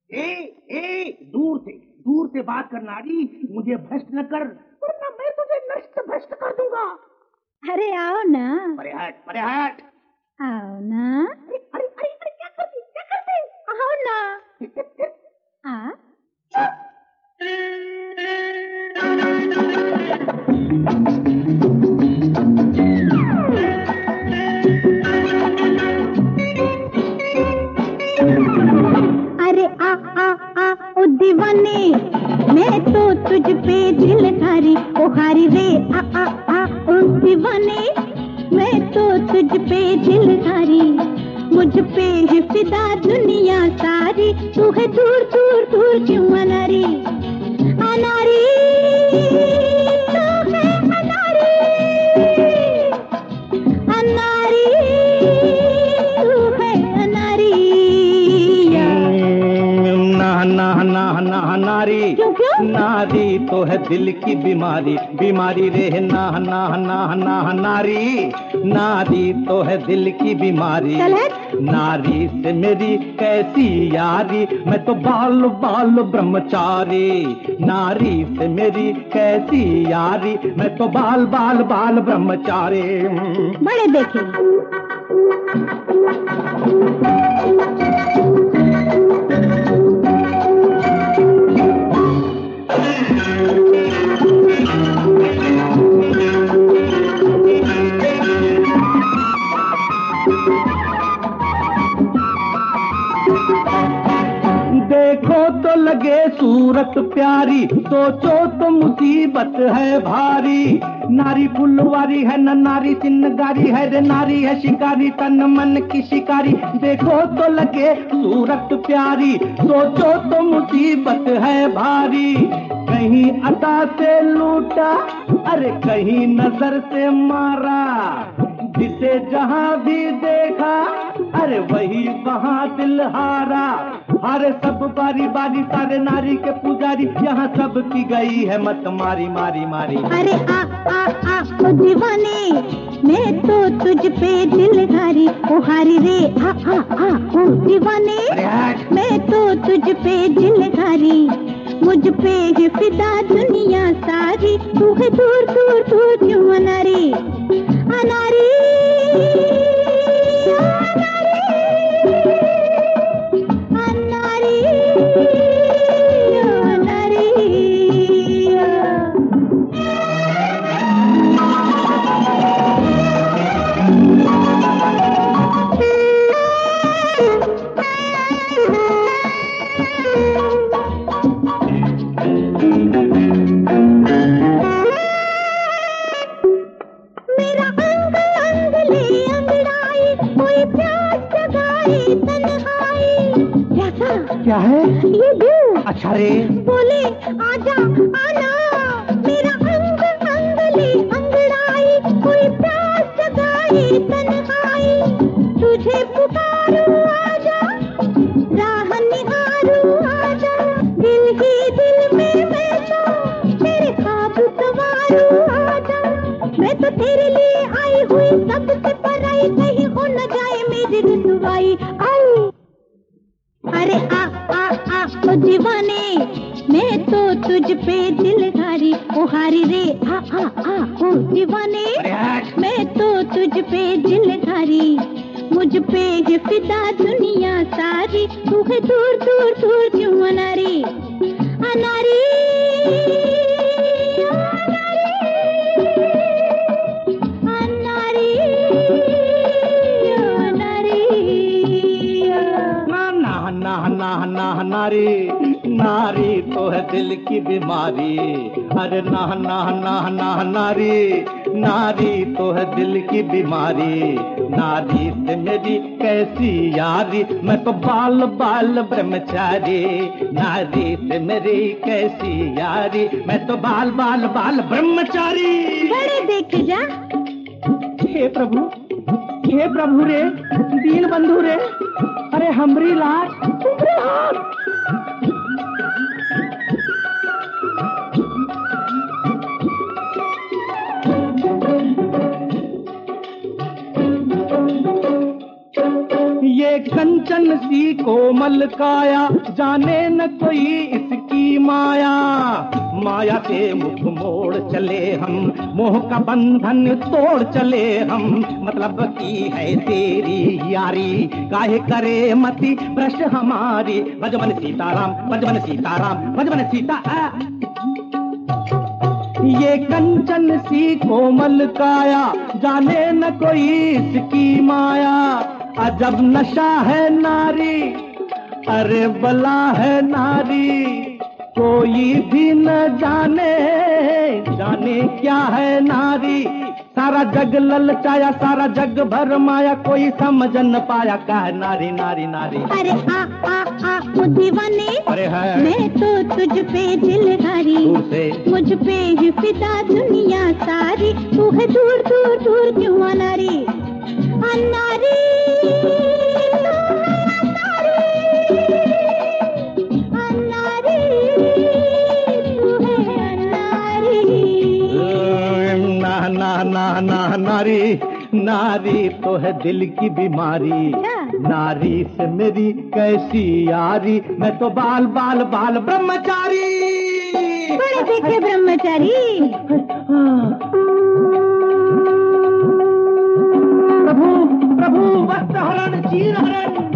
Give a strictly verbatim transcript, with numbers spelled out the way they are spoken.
ए, ए, दूर से दूर से बात कर नारी, मुझे भ्रष्ट न कर, वरना मैं तुझे नष्ट भ्रष्ट कर दूंगा। अरे आओ ना। परे हट, परे हट। आओ ना। अरे अरे अरे, अरे क्या करती क्या करती? आओ ना। आ अरे आ आ आ ओ दीवाने, मैं तो तुझ पे दिल धारी, ओ हारी रे आ आ आ ओ दीवाने, मैं तो तुझ पे दिल धारी, मुझ पे है फिदा दुनिया सारी, तू है दूर दूर दूर क्यों अनारी, अनारी तू है अनारी, अनारी तू है अनारी। ना ना ना ना नारी, क्यों क्यों? नारी तो है दिल की बीमारी, बीमारी रे ना ना ना ना नारी, नारी तो है दिल की बीमारी। नारी से मेरी कैसी यारी, मैं तो बाल बाल ब्रह्मचारी, नारी से मेरी कैसी यारी, मैं तो बाल बाल बाल ब्रह्मचारी। बड़े देखे देखो तो लगे सूरत प्यारी, सोचो तो मुसीबत है भारी, नारी फुलवारी है न नारी सिंगारी है रे, नारी है शिकारी तन मन की शिकारी, देखो तो लगे सूरत प्यारी, सोचो तो मुसीबत है भारी, कहीं अदा से लूटा, अरे कहीं नजर से मारा, जिसे जहां भी देखा, अरे वही वहां दिल हारा, अरे सब बारी बारी सारे नारी के पुजारी, यहाँ सब की गई है मत मारी मारी मारी। अरे आ आ आ ओ दीवाने, मैं तो तुझ पे दिल धारी, ओ हारी रे आ आ आ ओ दीवाने, मैं तो तुझ पे दिल धारी, मुझ पे है फिदा दुनिया सारी, तू है दूर दूर दूर क्यों अनारी, अनारी क्या है ये दिल? अच्छा रे बोले आजा आना, मेरा अंग अंग ले अंगड़ाई, कोई प्यास जगाए तन्हाई, तुझे पुकारूं आजा, राह निहारूं आजा, दिल ही दिल में मैं तो तेरे ख्वाब सवारूं आजा, मैं तो तेरे लिए आई हुई सबसे पराई, कहीं हो न जाए मेरी रुसवाई। आई अरे आ आ आ ओ दीवाने, मैं तो तुझ पे दिल धारी, ओ हारी रे आ आ आ ओ दीवाने, मैं तो तुझ पे दिल धारी, मुझ पे है फिदा दुनिया सारी, तू है दूर दूर दूर क्यों अनारी, अनारी नारी, नारी तो है दिल की बीमारी, अरे ना ना ना ना नारी, नारी तो है दिल की बीमारी, नारी से मेरी कैसी यारी, मैं तो बाल बाल ब्रह्मचारी, नारी से मेरी कैसी यारी, मैं तो बाल बाल बाल ब्रह्मचारी। बड़े देख जा। हे प्रभु, हे प्रभु रे, दीन बंधु रे, अरे हमरी लाज तुमरे हाथ। ये कंचन सी सी कोमल काया, जाने न कोई इसकी माया। माया से मुख मोड़ चले हम, मोह का बंधन तोड़ चले हम। मतलब की है तेरी यारी, काहे करे मति भ्रष्ट हमारी। भजमन सीताराम, भजमन सीताराम, भजमन सीता। ये कंचन सी कोमल काया, जाने न कोई इसकी माया। अजब नशा है नारी, अरे बला है नारी। कोई भी न जाने, जाने क्या है नारी। सारा जग ललचाया, सारा जग भर माया, कोई समझ न पाया क्या है नारी नारी नारी। अरे आ आ आ ओ दीवाने, अरे है मैं तो तुझ पे दिलदारी, दूर से मुझ पे ही फिदा दुनिया सारी। तू है दूर दूर दूर क्यों अनारी, अनारी ना ना ना नारी, नारी तो है दिल की बीमारी। नारी से मेरी कैसी यारी, मैं तो बाल बाल बाल ब्रह्मचारी। बड़े देखे ब्रह्मचारी। प्रभु प्रभु वस्त्र हरण चीर हरण।